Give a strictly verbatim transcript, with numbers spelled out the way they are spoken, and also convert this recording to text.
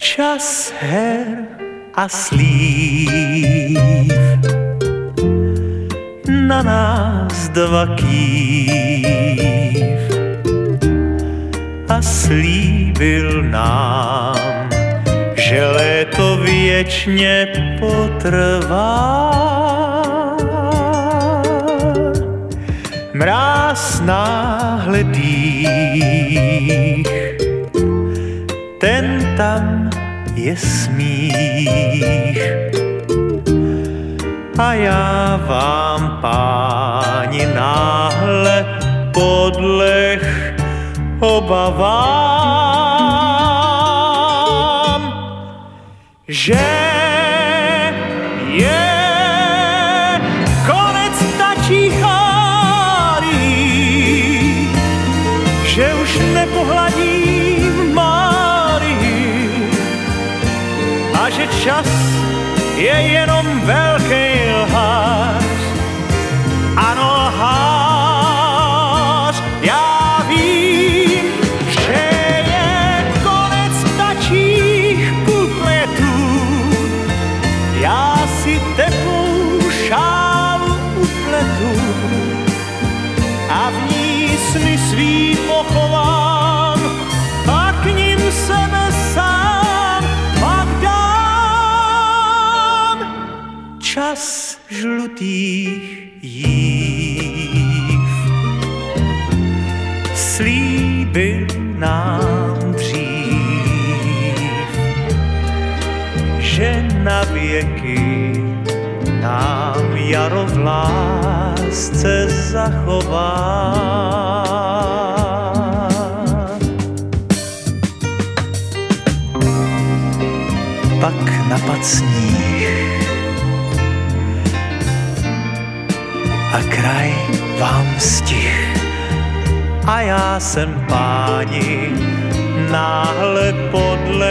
Čas her a slív na nás dva kýv a slíbil nám, že léto věčně potrvá. Mráz náhle dých, ten tam je smích. A já vám, páni, náhle podleh obavám, že je konec ptačích árií, že už nepohladím Márii a že čas je jenom velký lhář. Ano, lhář, já vím, že je konec ptačích kupletů. Já si teplou šálu upletu a v ní sny svý pochovám, a k nim sebe sám pak dám. Čas žlutých jív slíbil nám dřív, že na věky nám jaro v lásce zachová. Pak napad sníh a kraj vám stih a já jsem, páni, náhle podle